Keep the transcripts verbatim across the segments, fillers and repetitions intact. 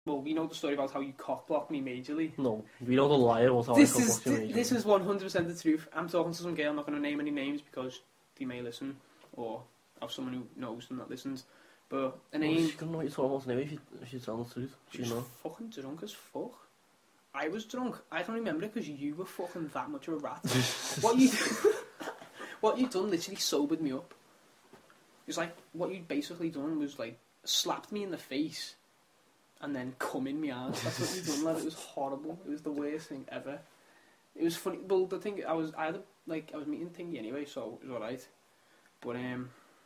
well, we know the story about how you cock-blocked me majorly. No, we know the lie about how This I is cock-blocked you th- majorly. this is one hundred percent the truth. I'm talking to some girl, I'm not going to name any names because they may listen, or have someone who knows them that listens. But a Well, name... she's gonna know what you're talking about anyway if you, if you tell the truth. She You was know. fucking drunk as fuck. I was drunk. I can remember it because you were fucking that much of a rat. what you what you done literally sobered me up. It was like, what you basically done was like, slapped me in the face and then come in my ass. That's what you done, lad. It was horrible. It was the worst thing ever. It was funny. Well, the thing, I was, I had a, like, I was meeting Thingy anyway, so it was alright. But, um...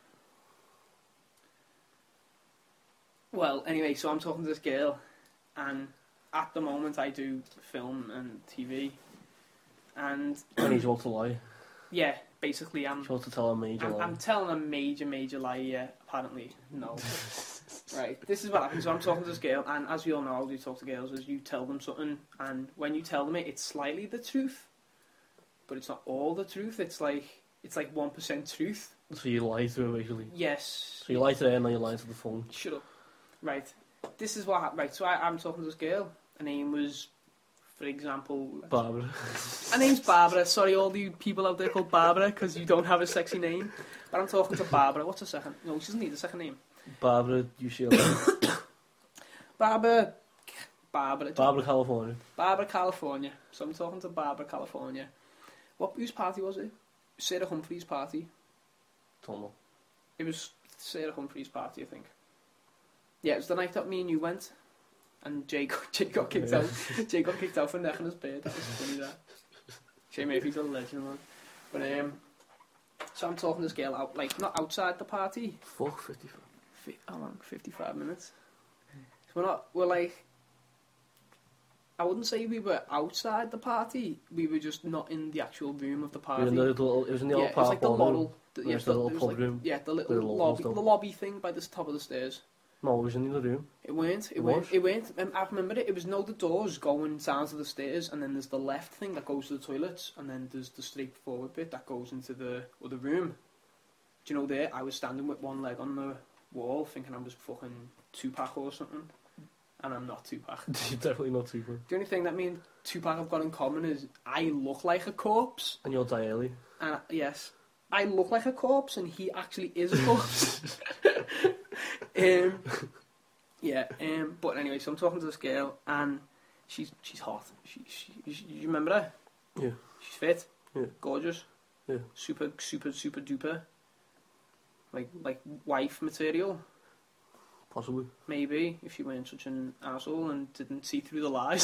Well, anyway, so I'm talking to this girl, and at the moment I do film and T V, and... I need you all to lie. Yeah, basically I'm... She wants to tell a major I'm, lie. I'm telling a major, major lie, yeah, apparently. No. Right, this is what happens. So I'm talking to this girl, and as we all know, how you talk to girls is you tell them something, and when you tell them it, it's slightly the truth, but it's not all the truth. It's like it's like one percent truth. So you lie to her basically. Yes. So you lie to her and then you lie to the phone. Shut up. Right. This is what happened. Right. So I, I'm talking to this girl. Her name was, for example, Barbara. her name's Barbara. Sorry, all you people out there called Barbara because you don't have a sexy name. But I'm talking to Barbara. What's her second? No, she doesn't need a second name. Barbara, U C L A. Barbara. Barbara. Barbara, California. Barbara, California. So I'm talking to Barbara, California. What whose party was it? Sarah Humphrey's party. Don't know. It was Sarah Humphrey's party, I think. Yeah, it was the night that me and you went, and Jay got, Jay got kicked Yeah. out. Jay got kicked out for necking his beard. That was funny. That. Jay Murphy's a legend, man. But um, so I'm talking to this girl out, like not outside the party. Fuck, fifty-five. Fi- How long? Fifty-five minutes. So we're not. We're like. I wouldn't say we were outside the party. We were just not in the actual room of the party. It was in the little, it was in the yeah, old it was like the park ballroom. model. The, Yeah, yeah, it's the little it was pub like, room. yeah, the little, Little lobby, stuff. the lobby thing by the top of the stairs. No, it was in the room. It weren't. It, It weren't. was? It weren't. Um, I remember it. It was no the doors going down to the stairs, and then there's the left thing that goes to the toilets, and then there's the straightforward bit that goes into the other room. Do you know there? I was standing with one leg on the wall, thinking I was fucking Tupac or something, and I'm not Tupac. You're definitely not super. The only thing that me and Tupac have got in common is I look like a corpse, And you're die early. and I, yes, I look like a corpse, and he actually is a corpse. um, yeah. Um, but anyway, so I'm talking to this girl, and she's she's hot. She, she, she you remember her? Yeah. She's fit. Yeah. Gorgeous. Yeah. Super, super, super duper. Like like wife material. Possibly. Maybe if you weren't such an asshole and didn't see through the lies.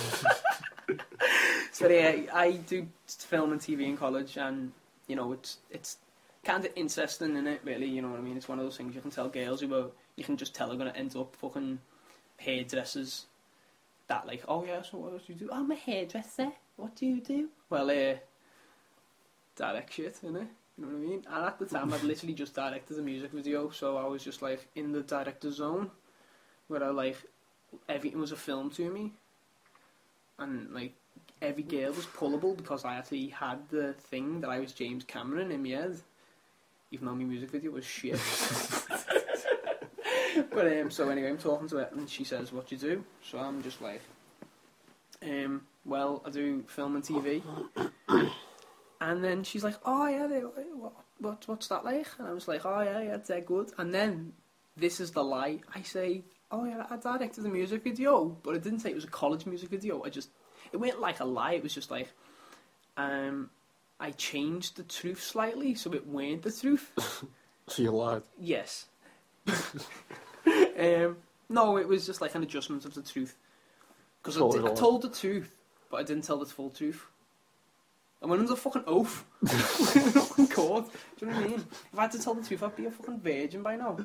So yeah, I do film and T V in college, and you know it's it's kind of interesting, in it really. You know what I mean? It's one of those things you can tell girls who are, you can just tell are gonna end up fucking hairdressers. That like, oh yeah, so what do you do? I'm a hairdresser. What do you do? Well, uh, direct shit, innit? You know what I mean? And at the time, I'd literally just directed a music video, so I was just like in the director zone, where I like everything was a film to me, and like every girl was pullable because I actually had the thing that I was James Cameron in my head, even though my music video was shit. But um, so anyway, I'm talking to her, and she says, "What do you do?" So I'm just like, um, "Well, I do film and T V." And then she's like, "Oh yeah, they, what, what, what's that like?" And I was like, "Oh yeah, yeah, they're good." And then, this is the lie. I say, "Oh yeah, I directed a music video," but I didn't say it was a college music video. I just, it went like a lie. It was just like, um, I changed the truth slightly, so it weren't the truth. So you lied. Yes. um, no, it was just like an adjustment of the truth. Because So I, it di- I was. told the truth, but I didn't tell the full truth. I went under a fucking oath. Fucking court. Do you know what I mean? If I had to tell the truth, I'd be a fucking virgin by now.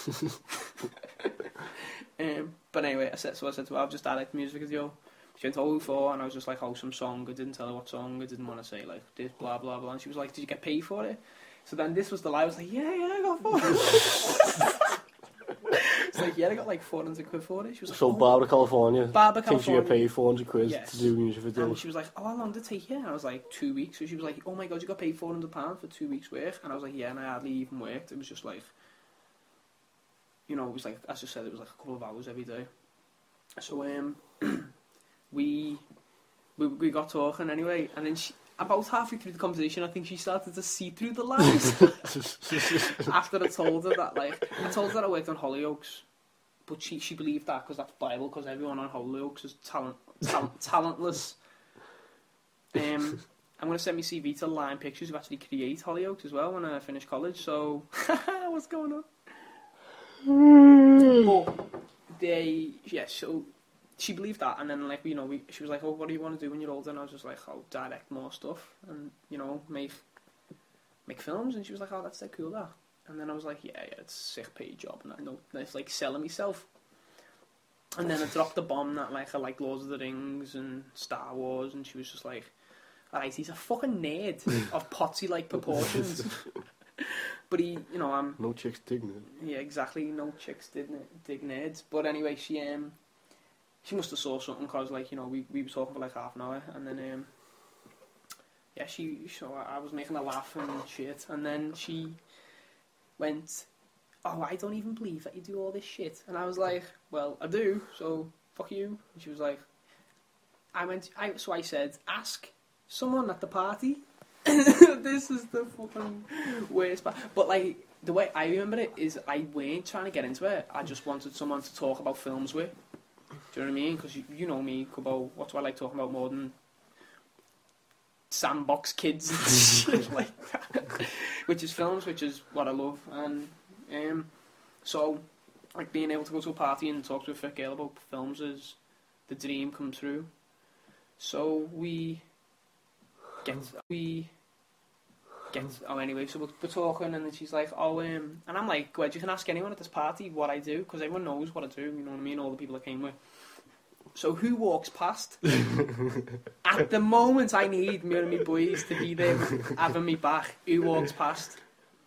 um, but anyway, I said, so I said to her, I've just directed a music video. She went, oh, for, and I was just like, oh, some song. I didn't tell her what song. I didn't want to say, like, this, blah, blah, blah. And she was like, did you get paid for it? So then this was the lie. I was like, yeah, yeah, I got for it. It's like, yeah, I got like four hundred quid for it. She was like, So oh. Barbara, California. Barbara, Thinks you get California. paid four hundred quid Yes. to do a music video. And she was like, oh, how long did it take you? And I was like, two weeks. So she was like, oh my God, you got paid four hundred pounds for two weeks' work? And I was like, yeah, and I hardly even worked. It was just like, you know, it was like, as I said, it was like a couple of hours every day. So um, we, we we got talking anyway, and then she, about halfway through the conversation, I think she started to see through the lies. After I told her that, like, I told her that I worked on Hollyoaks, but she she believed that because that's Bible, because everyone on Hollyoaks is talent, talent talentless. Um, I'm going to send my C V to Line Pictures, who actually create Hollyoaks as well when I finish college. So, what's going on? But they, yeah, so she believed that, and then, like, you know, we, she was like, oh, what do you want to do when you're older? And I was just like, oh, direct more stuff, and, you know, make make films. And she was like, oh, that's so cool, that. And then I was like, yeah, yeah, it's a sick paid job, and I know it's like selling myself. And then I dropped the bomb that, like, I like Lord of the Rings and Star Wars, and she was just like, alright, he's a fucking nerd of potsy-like proportions. But he, you know, I'm... No chicks dig nerd. Yeah, exactly, no chicks dig, dig nerds. But anyway, she, um... She must have saw something, because, like, you know, we, we were talking for, like, half an hour, and then, um... yeah, she... So I was making her laugh and shit, and then she went, oh, I don't even believe that you do all this shit. And I was like, well, I do, so fuck you. And she was like... I went... I So I said, ask someone at the party. This is the fucking worst part. But, like, the way I remember it is I weren't trying to get into it. I just wanted someone to talk about films with. Do you know what I mean? Because you, you know me, Kubo. What do I like talking about more than sandbox kids and shit like that? Which is films, which is what I love. And um, so, like, being able to go to a party and talk to a fit girl about films is the dream come true. So we get we get oh anyway. So we're, we're talking, and then she's like, oh um, and I'm like, well, you can ask anyone at this party what I do, because everyone knows what I do. You know what I mean? All the people I came with. So who walks past? At the moment I need me and my boys to be there having me back. Who walks past?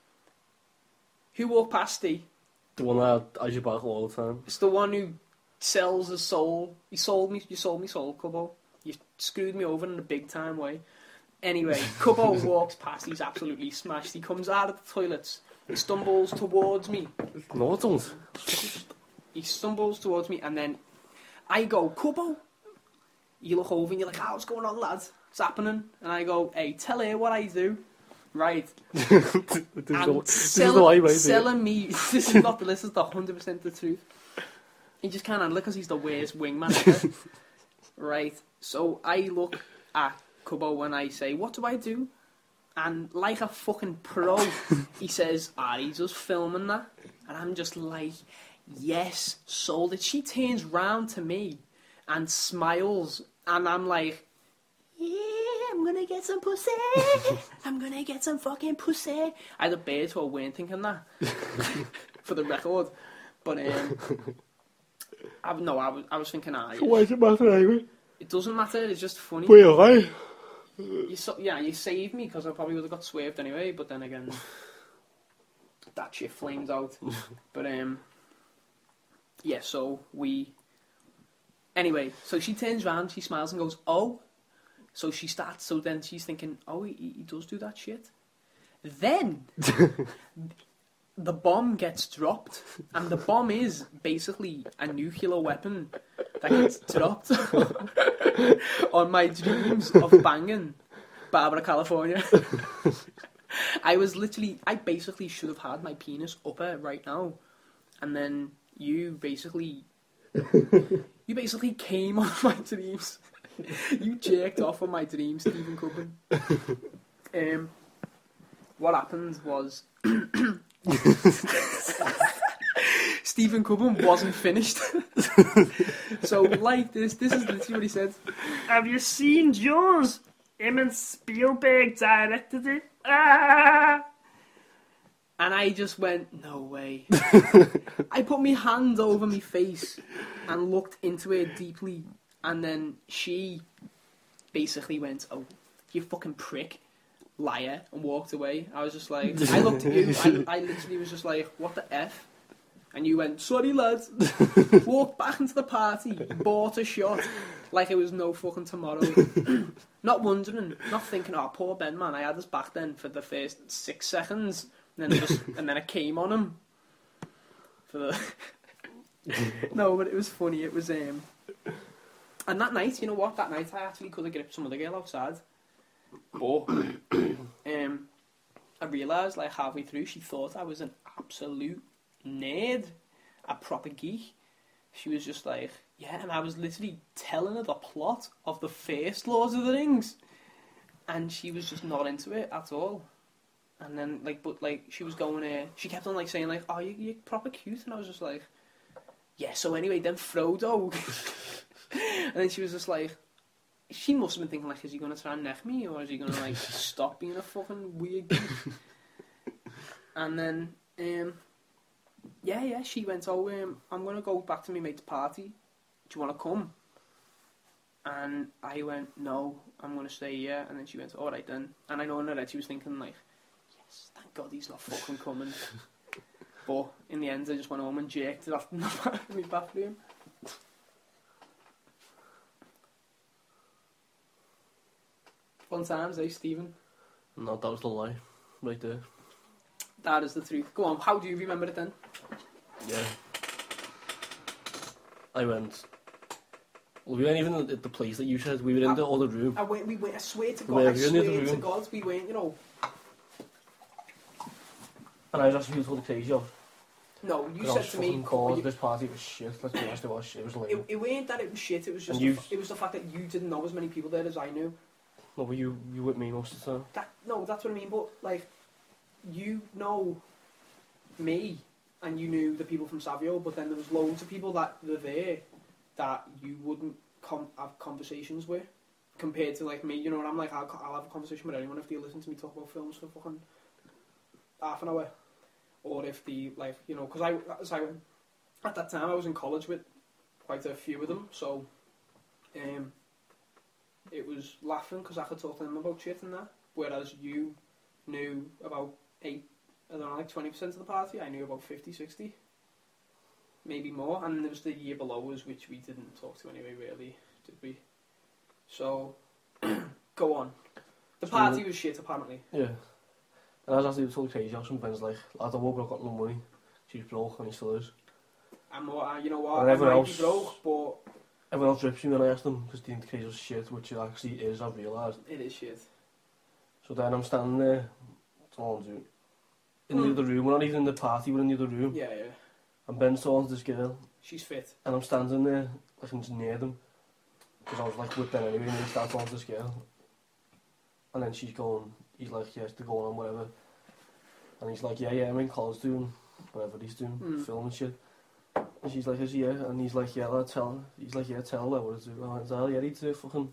Who walked past thee? The one that has your back all the time. It's the one who sells his soul. He sold me. You sold me soul, Cubbo. You screwed me over in a big time way. Anyway, Cubbo walks past. He's absolutely smashed. He comes out of the toilets. He stumbles towards me. No, it don't. He stumbles towards me, and then I go, Cubbo. You look over and you're like, oh, what's going on, lad? What's happening? And I go, hey, tell her what I do. Right. this and the, this sell, is the way, mate. selling me. This is not the, this is the one hundred percent the truth. He just can't handle it because he's the worst wingman ever. Right. So I look at Cubbo and I say, what do I do? And like a fucking pro, he says, ah, he's just filming that. And I'm just like, yes, sold it. She turns round to me and smiles, and I'm like, yeah, I'm gonna get some pussy. I'm gonna get some fucking pussy. I had a beard, so I weren't thinking that, for the record. But um, I, no, I was I was thinking, ah, So why does it matter anyway? it doesn't matter. It's just funny. Well, right. You so, yeah, you saved me, because I probably would have got swerved anyway. But then again, that shit flamed out. But um, yeah. So we. Anyway, so she turns round, she smiles and goes, oh. So she starts. So then she's thinking, oh, he, he does do that shit. Then the bomb gets dropped, and the bomb is basically a nuclear weapon that gets dropped on my dreams of banging Barbara, California. I was literally, I basically should have had my penis up her right now, and then you basically, you basically came on my dreams. You jerked off on my dreams, Stephen Cubbin. Um, what happened was Stephen Cubbin wasn't finished. So like this, this is literally what he said. Have you seen Jaws? Him and Spielberg directed it. Ah! And I just went, no way. I put my hand over my face and looked into it deeply, and then she basically went, oh, you fucking prick, liar, and walked away. I was just like, I looked at you, I, I literally was just like, what the F? And you went, sorry lads, walked back into the party, bought a shot, like it was no fucking tomorrow. Not wondering, not thinking, oh, poor Ben, man, I had his back then for the first six seconds, and then it just, and then I came on him. For the... No, but it was funny, it was, um... And that night, you know what? That night I actually could have gripped some other girl outside. But um, I realised, like, halfway through, she thought I was an absolute nerd, a proper geek. She was just like, yeah, and I was literally telling her the plot of the first Lord of the Rings. And she was just not into it at all. And then, like, but, like, she was going, uh, she kept on, like, saying, like, oh, you, you're proper cute. And I was just like, yeah, so anyway, then Frodo. And then she was just like, she must have been thinking, like, is he going to try and neck me? Or is he going to, like, stop being a fucking weird geek? And then, um, yeah, yeah, she went, oh, um, I'm going to go back to my mate's party. Do you want to come? And I went, no, I'm going to stay here. And then she went, all right then. And I know in her head she was thinking, like, yes, thank God he's not fucking coming. But in the end, I just went home and jerked it off in my bathroom. Fun times, eh, Stephen? No, that was the lie. Right there. That is the truth. Go on, how do you remember it then? Yeah. I went... Well, we weren't even at the place that you said. We were in I, the other room. I, went, we went, I swear to God, We were I in the swear other to room. God, we went, you know... And I was actually told the crazy off. No, you I said was to me... fucking called. you- This party was shit. Let's be honest, it was shit. It was lame. It, it weren't that it was shit, it was just And the, you- f- it was the fact that you didn't know as many people there as I knew. No, but you, you with me most of the time. That No, that's what I mean, but, like, you know me, and you knew the people from Savio, but then there was loads of people that were there that you wouldn't com- have conversations with, compared to, like, me, you know what I'm like, I'll, I'll have a conversation with anyone if they listen to me talk about films for fucking half an hour, or if they, like, you know, because I, as I, at that time I was in college with quite a few of them, so, um, it was laughing because I could talk to them about shit and that, whereas you knew about eight, I don't know, like twenty percent of the party, I knew about fifty, sixty, maybe more, and there was the year below us, which we didn't talk to anyway, really, did we? So, go on. The So party we- was shit, apparently. Yeah. And I was actually told crazy off. Some friends like, lad, I woke up, got no money. She's broke and he still is. And more, uh, you know what, And I everyone might be else- broke, but Everyone else rips me when I asked them because they think the crazy was shit, which it actually is, I've realised. it is shit. So then I'm standing there, that's all I'm doing. In Hmm. the other room, we're not even in the party, we're in the other room. Yeah, yeah. And Ben's talking to this girl, She's fit. and I'm standing there, like I'm just near them. Because I was like with Ben anyway, and he starts talking to this girl. And then she's going, he's like, yes, they're going on, whatever. And he's like, yeah, yeah, I'm in college doing whatever he's doing, Hmm. film and shit. And she's like, is he, yeah? And he's like, yeah, lad, tell her. He's like, yeah, tell her what to do. I went, oh, yeah, he's doing fucking...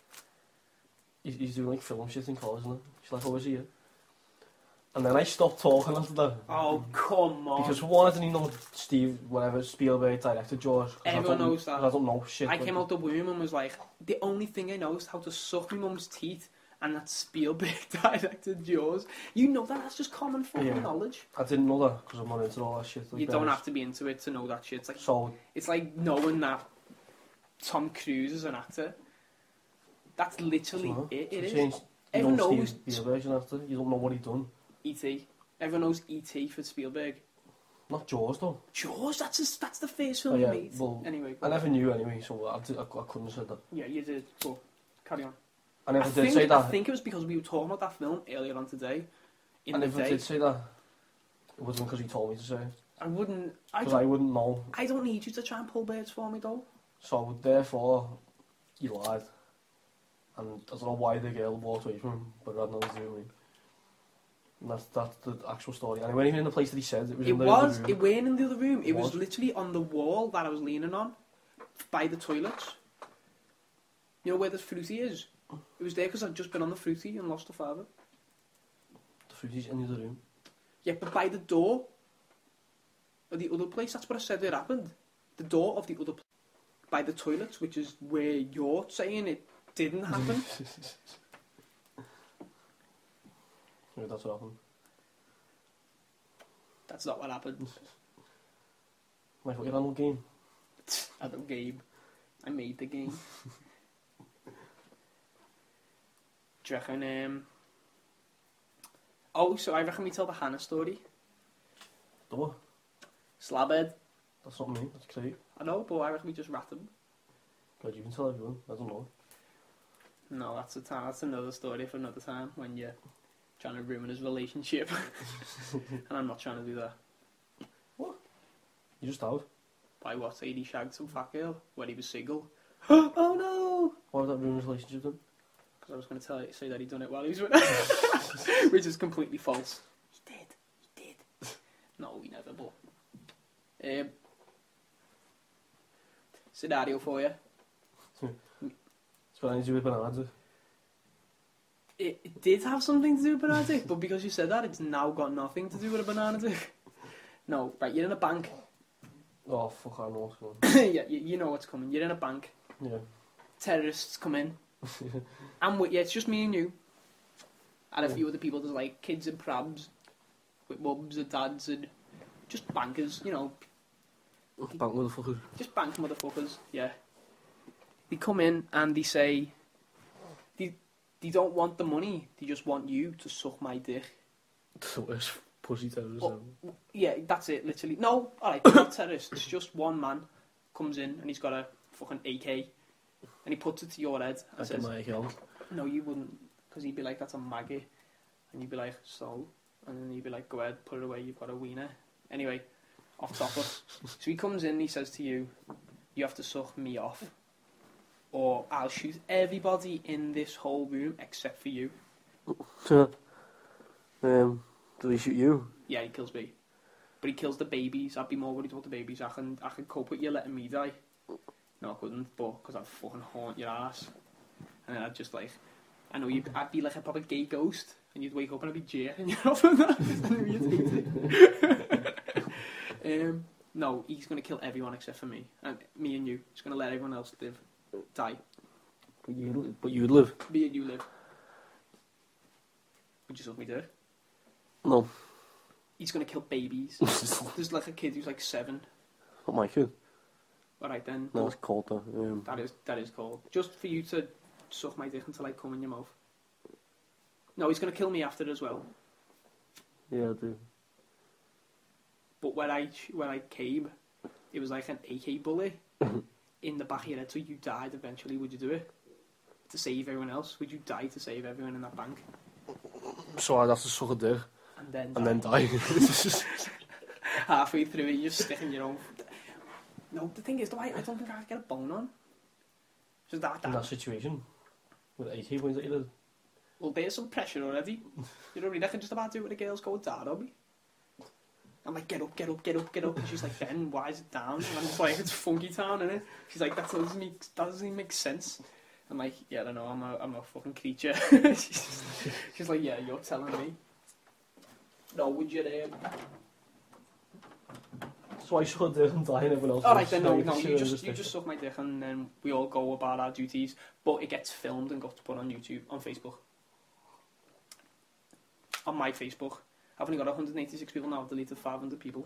He's, he's doing, like, film shit in college, and she's like, oh, is he, yeah? And then I stopped talking after that. Oh, come on. Because for one, I didn't even know Steve, whatever, Spielberg directed Jaws. 'cause Everyone I don't- knows that. 'cause I don't know shit. I like came that. out the womb and was like, the only thing I know is how to suck my mum's teeth, and that's Spielberg directed Jaws. You know that, that's just common fucking Yeah. knowledge. I didn't know that because I'm not into all that shit. Like You don't that. have to be into it to know that shit. It's like, So, it's like knowing that Tom Cruise is an actor. That's literally so, it, it so is. change, you Everyone know knows Steve Spielberg's an actor. You don't know what he done. E T Everyone knows E T for Spielberg. Not Jaws though. Jaws, that's his, that's the first film Oh, he yeah, made. well, Anyway, I never knew anyway, so I, did, I, I couldn't have said that. yeah, you did. Cool. Carry on. I never I did think, say I that. think it was because we were talking about that film earlier on today. In I the never day, did say that. It wasn't because he told me to say it. I wouldn't. I Because don't, I wouldn't know. I don't need you to try and pull birds for me, though. So therefore, he lied. And I don't know why the girl walked away from him, but it had nothing to do with me. And that's, that's the actual story. And it wasn't even in the place that he said. It was It in the was. other It room. weren't in the other room. It It was was? literally on the wall that I was leaning on, by the toilets. You know where the fruity is? It was there because I'd just been on the fruity and lost the father. The fruity's in the other room. Yeah, but by the door of the other place. That's what I said it happened. The door of the other place. By the toilets, which is where you're saying it didn't happen. Yeah, that's what happened. That's not what happened. My fucking animal game. I don't game. I made the game. Do you reckon, um... Oh, so I reckon we tell the Hannah story. The what? Slabhead. That's not me, that's Craig. I know, but I reckon we just rat him. God, you can tell everyone. I don't know. No, that's a time. That's another story for another time when you're trying to ruin his relationship, and I'm not trying to do that. What? You just have. By what? Say he shagged some fat girl when he was single. Oh no! Why would that ruin his relationship then? Because I was going to tell you, say that he'd done it while he was with her, which is completely false. He did. He did. No, he never. But um, scenario for you. It's got anything to do with bananas. It, it did have something to do with banana dick, but because you said that, it's now got nothing to do with a banana dick. No, right, you're in a bank. Oh, fuck, I know what's going Yeah, you, you know what's coming. You're in a bank. Yeah. Terrorists come in. I'm with you, it's just me and you. And a few other people, there's like kids and prabs, with mums and dads and just bankers, you know. Bank motherfuckers. Just bank motherfuckers, yeah. They come in and they say, they, they don't want the money, they just want you to suck my dick. That's the worst pussy terrorist Oh, ever. yeah, that's it, literally. No, alright, they're not terrorists. It's just one man comes in and he's got a fucking A K and he puts it to your head and I says, get my account. no, you wouldn't, because he'd be like, that's a maggie. And you'd be like, so? And then he'd be like, go ahead, put it away, you've got a wiener. Anyway, off topic. So he comes in and he says to you, you have to suck me off, or I'll shoot everybody in this whole room except for you. um, do he shoot you? Yeah, he kills me. But he kills the babies. I'd be more worried about the babies. I can I can cope with you letting me die. No, I couldn't, but because I'd fucking haunt your ass. And then I'd just like, I know you'd, I'd be like a proper gay ghost, and you'd wake up and I'd be jerking you off and that. I know you'd hate it. um, no, he's going to kill everyone except for me. And me and you. He's going to let everyone else live. Die. But you'd, but you'd live? Me and you live. Would you suck me dick? No. He's going to kill babies. There's like a kid who's like seven. Not my kid. Alright then. No, it's cold though. Um, That is that is cold. Just for you to suck my dick until I come in your mouth. No, he's going to kill me after as well. yeah, I do. But when I when I came, it was like an A K bullet in the back of your head, so you died eventually. Would you do it? To save everyone else? Would you die to save everyone in that bank? So I'd have to suck a dick And then and then die. halfway through it, you're sticking your own... No, the thing is, though, I, I don't think I could get a bone on. So that, In that... that situation, with A K points at you, Well, there's some pressure already. You know what I mean? I can just about do it when the girls go down on me. I'm like, get up, get up, get up, get up. And she's like, Ben, why is it down? And I'm just like, it's Funky Town, innit? She's like, that doesn't make, that doesn't even make sense. I'm like, yeah, I don't know, I'm a, I'm a fucking creature. she's, she's like, yeah, you're telling me. No, would you, um... So I suck a dick and die and everyone else... Alright then, no, like, no, you sure, just, you just suck my dick and then we all go about our duties. But it gets filmed and got put on YouTube, on Facebook. On my Facebook. I've only got one hundred eighty-six people now, I've deleted five hundred people.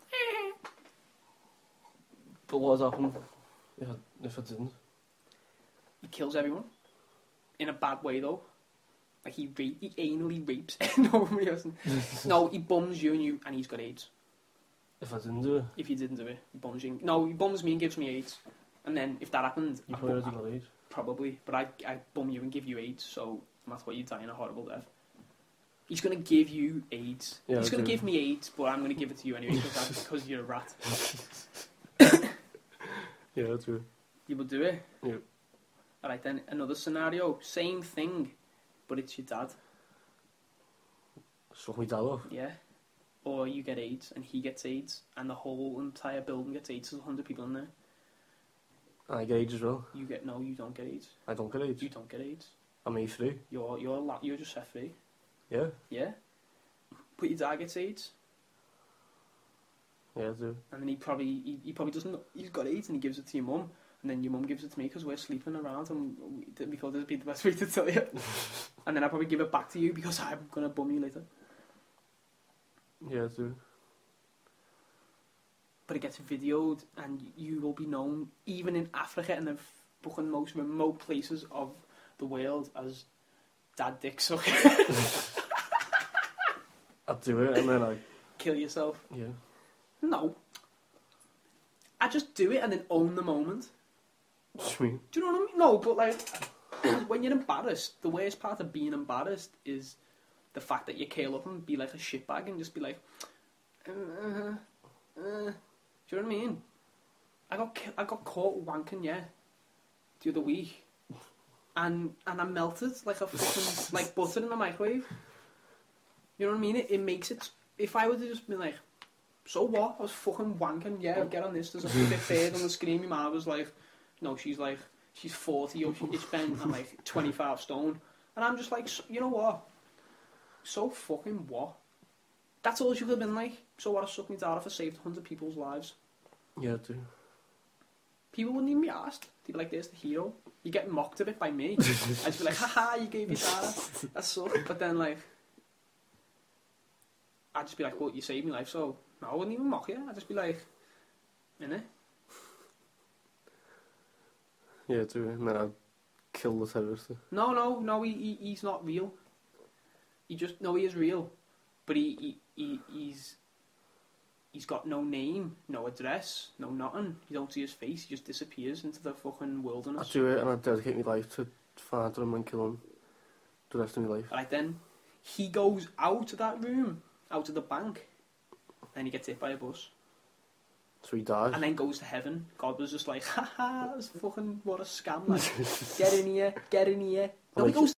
But what has happened if I, if I didn't? He kills everyone. In a bad way, though. Like, he rape, he anally rapes. No, he doesn't. No, he bums you and you, and he's got AIDS. If I didn't do it, If you didn't do it, he bums you. No, he bums me and gives me AIDS. And then, if that happened... you I probably bu- already got AIDS. Probably. But I I bum you and give you AIDS, so that's why you die in a horrible death. He's going to give you AIDS. Yeah, He's going to I do. give me AIDS, but I'm going to give it to you anyway, because because you're a rat. Yeah, that's true. You will do it? Yeah. Alright then, another scenario. Same thing, but it's your dad. Suck me dad off. Yeah. Or you get AIDS and he gets AIDS and the whole entire building gets AIDS. There's one hundred people in there. I get AIDS as well. You get no, you don't get AIDS. I don't get AIDS. You don't get AIDS. I'm A three. You're you're a la- you're just set free. Yeah? Yeah. But your dad gets AIDS, Yeah, I do. and then he probably he, he probably doesn't. He's got AIDS and he gives it to your mum, and then your mum gives it to me because we're sleeping around and we, we thought this would be the best way to tell you. And then I probably give it back to you because I'm gonna bum you later. Yeah, I do. But it gets videoed and you will be known even in Africa and the fucking most remote places of the world as Dad Dick Sucker. I'd do it and then I... Kill yourself. Yeah. No. I just do it and then own the moment. What do you mean? Do you know what I mean? No, but like, when you're embarrassed, the worst part of being embarrassed is the fact that you curl up and be like a shitbag and just be like, uh, uh, uh. Do you know what I mean? I got ki- I got caught wanking, yeah, the other week, and and I melted like a fucking like butter in the microwave. You know what I mean? It, it makes it. If I would have just been like, so what? I was fucking wanking. Yeah, I'll get on this. There's a bit bird on the screen. My mum was like, no, she's like, she's forty or she, it's been I'm like twenty-five stone, and I'm just like, so, you know what? So fucking what? That's all she could have been like. So what? I sucked my dad off. I saved a hundred people's lives. Yeah, I do. People wouldn't even be asked. They'd be like, there's the hero. You get mocked a bit by me. I'd just be like, haha, you gave your dad. That sucked. But then, like, I'd just be like, well, you saved my life, so no, I wouldn't even mock you. I'd just be like, innit? Yeah, I do. And then I'd kill the terrorist. No, no, no, he, he he's not real. He just, no, he is real. But he, he, he he's, he's got no name, no address, no nothing. You don't see his face, he just disappears into the fucking wilderness. I'd do it and I'd dedicate my life to find him and kill him the rest of my life. Right then, he goes out of that room, out of the bank, and he gets hit by a bus. So he dies. And then goes to heaven. God was just like, haha, that's fucking, what a scam, like. Get in here, get in here. No, he goes